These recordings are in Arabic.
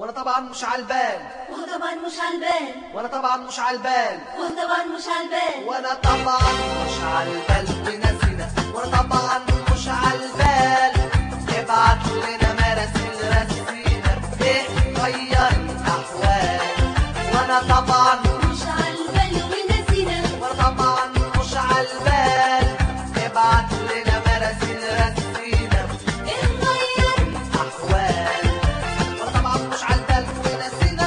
وانا طبعا مش عالبال، وانا طبعا مش عالبال، وانا طبعا مش عالبال، وانا طبعا مش عالبال، وانا طبعا مش عالبال ونسينا، وانا طبعا مش عالبال. ابعت لنا مراسيل رسينا ايه غير الاحوال. وانا طبعا مش عالبال ونسينا، وانا طبعا مش عالبال. ابعت لنا مراسيل رسينا ايه غير احوال. وانا طبعا مش عالبال ونسينا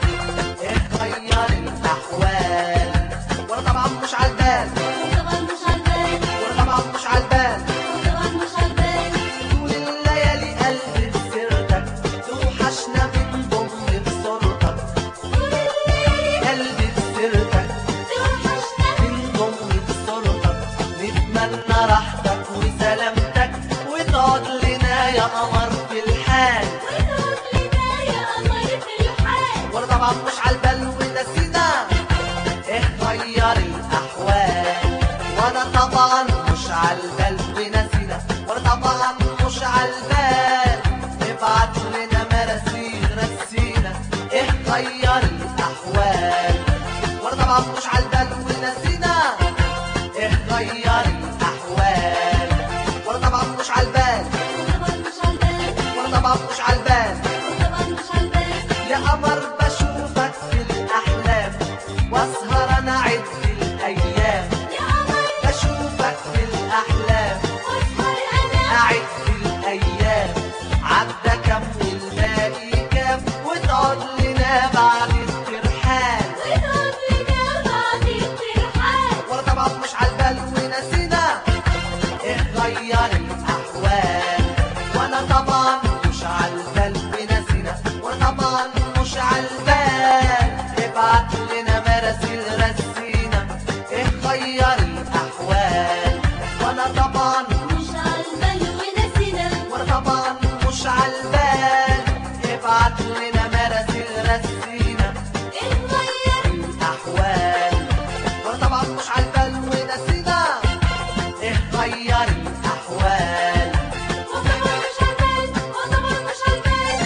ايه غير الاحوال. وانا طبعا مش عالبال، وانا طبعا مش عالبال، وانا طبعا مش عالبال. وانا طبعا مش عالبال، طول الليالي قلبي بسيرتك توحشنا من ضمن بصورتك. طول الليل قلبي بسيرتك توحشنا، من ضمن بصورتك. نتمنى راحتك وسلامتك وتقعد لنا يا قمر في الحال. وتقعد لنا يا قمر في الحال. وانا طبعا مش عالبال ونسينا ايه غير الاحوال. وانا طبعا مش عالبال ونسينا، وانا طبعا مش عالبال. ابعت لنا مراسيل رسينا ايه غير الاحوال. وانا طبعا مش عالبال ونسينا ايه غير الاحوال. وانا طبعا مش عالبال، وانا طبعا مش عالبال، وانا طبعا مش عالبال. وانا طبعا مش عالبال، يا قمر بشوفك في الأحلام وأسهر أنا أعد الأيام. يا قمر بشوفك في الأحلام واسهر انا، أعد الأيام. عدى كام والباقي كام وتقعد لنا بعد الترحال. وتقعد لنا بعد الترحال. وأنا طبعا مش عالبال ونسينا إيه غير الأحوال. وأنا طبعا مش عالبال ونسينا، وأنا طبعا مش عالبال. ابعت لنا مراسيل رسينا إيه غير الأحوال. وأنا طبعا مش عالبال ونسينا، وأنا طبعا مش عالبال. ابعت لنا مراسيل رسينا ايه غير الأحوال. وأنا طبعا مش عالبال ونسينا إيه غير الأحوال. وانا طبعا مش عالبال، وانا طبعا مش عالبال،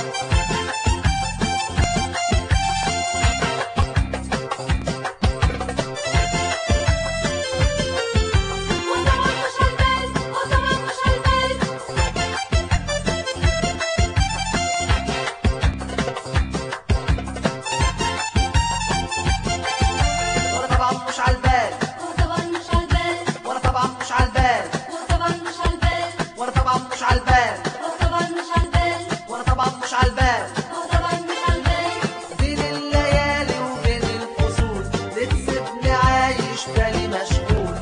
وانا طبعا مش عالبال، وانا طبعا مش عالبال. وأنا طبعا مش عالبال، وانا طبعا مش عالبال، وأنا طبعا مش عالبال. وانا طبعا مش عالبال، وأنا طبعا مش عالبال، وانا طبعا مش عالبال، وأنا طبعا مش عالبال. وانا طبعا مش عالبال. بين الليالي وبين الفصول بتسيبني عايش بالي مشغول.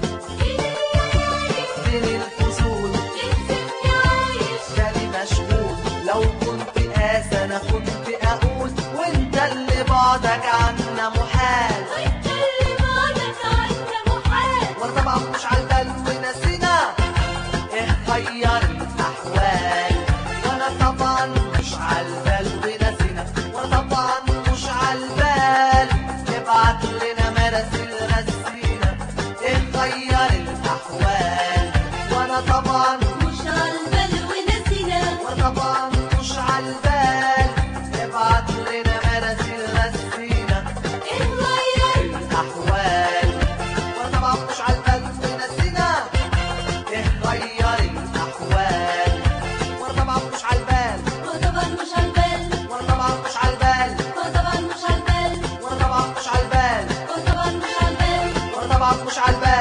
بين الفصول بتسيبني عايش، بالي مشغول. لو كنت قاسى أنا كنت أقول وأنت اللي بعدك عنا محال. وانت اللي بعدك عنا محال. وأنا طبعا مش عالبال ونسينا إيه غير الأحوال. وأنا طبعا مش عالبال ونسينا، وأنا طبعا مش عالبال. ابعت لنا مراسيل رسينا إيه غير الأحوال. وأنا طبعا مش عالبال ونسينا، وأنا طبعا مش عالبال. ابعت لنا مراسيل رسينا ايه غير الأحوال. وأنا طبعا مش عالبال ونسينا إيه غير الأحوال. وأنا طبعا مش عالبال، وانا طبعا مش عالبال، وأنا طبعا مش عالبال. وانا طبعا مش عالبال، وأنا طبعا مش عالبال، وانا طبعا مش عالبال. وأنا طبعا مش عالبال.